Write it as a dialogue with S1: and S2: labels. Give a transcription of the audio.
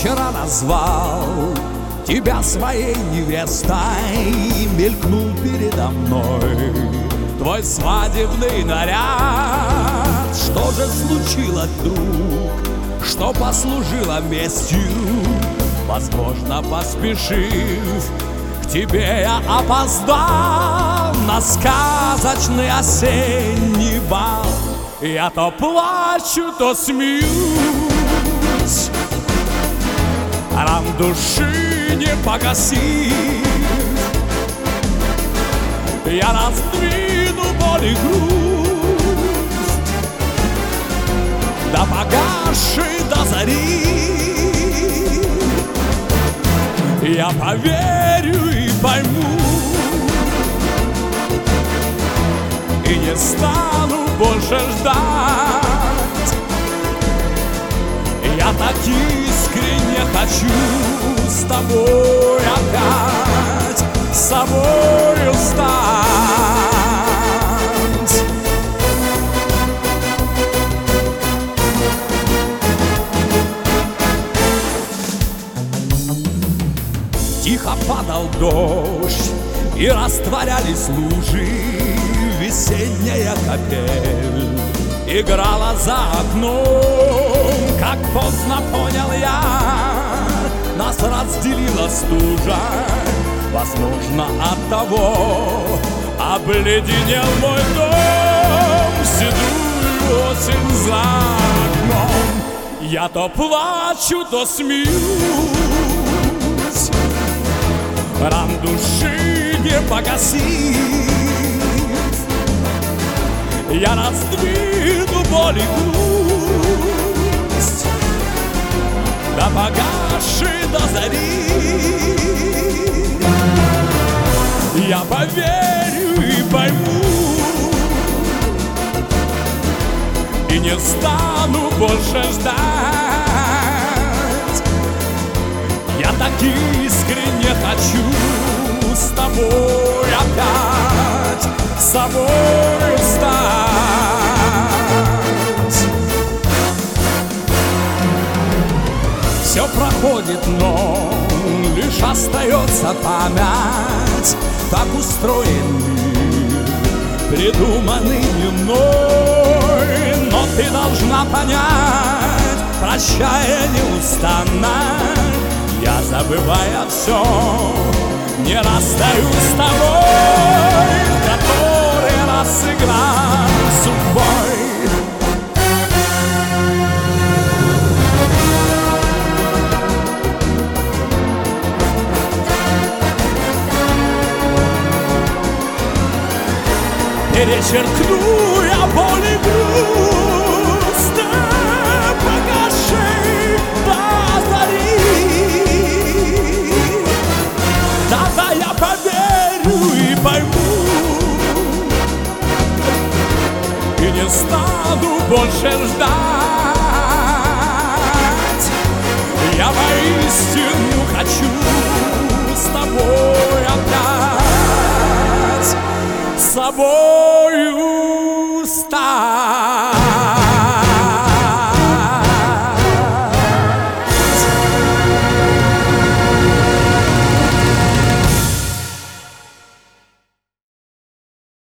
S1: вчера назвал тебя своей невестой, мелькнул передо мной твой свадебный наряд. Что же случилось вдруг, что послужило местью? Возможно, поспешив к тебе, я опоздал на сказочный осенний бал. Я то плачу, то смеюсь, ран души не погасив. Я раздвину боль и грусть до погасшей до зари. Я поверю и пойму, и не стану больше ждать. Я так искренне хочу с тобой опять, с собою стать. Тихо падал дождь, и растворялись лужи. Весенняя капель играла за окном. Как поздно понял я, нас разделила стужа. Возможно, оттого обледенел мой дом. Седую осень за окном. Я то плачу, то смеюсь, ран души не погасив. Я раздвину боль и грусть до погасшей до зари. Я поверю и пойму, и не стану больше ждать. Я так искренне хочу с тобой опять, с собой стать. Все проходит, но лишь остается память. Так устроен мир, придуманный мной. Но ты должна понять, прощая неустанно, я, забывая все, не расстаюсь с тобой, который раз играл судьбой. Перечеркну я боль и грусть до погасшей до зари. Тогда я поверю и пойму, и не стану больше ждать. Я воистину хочу с тобой опять, с собой